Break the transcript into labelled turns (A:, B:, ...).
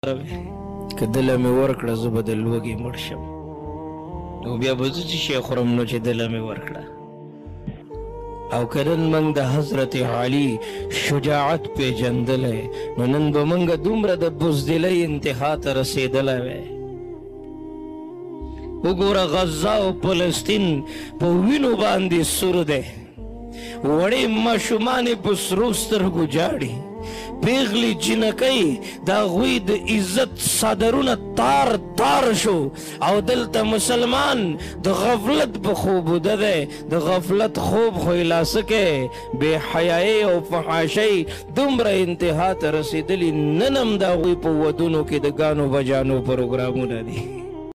A: که دله مې ورکړه زه به د لوږې مړ شم نو بیا به زه څه شی خورم نو چې دله مې ورکړه او که نن موږ د حضرت علي شجاعت پیژندلی نو نن به موږ دومره د بزدلۍ انتها ته رسېدلی وی وګوره غزه او فلسطین په وینو باندې سور دی وړې ماشومان یې په سرو سترګو جاړي پیغلی جنکۍ د هغوی د عزت صدرونه تار تار شو او دلته مسلمان د غفلت په خوب وده دی د غفلت خوب خو یې لا څه کوې بې حیایۍ او فحاشۍ دومره انتها ته رسېدلي نن هم د هغوی په ودونو کې د ګانو بجانو پروګرامونه دي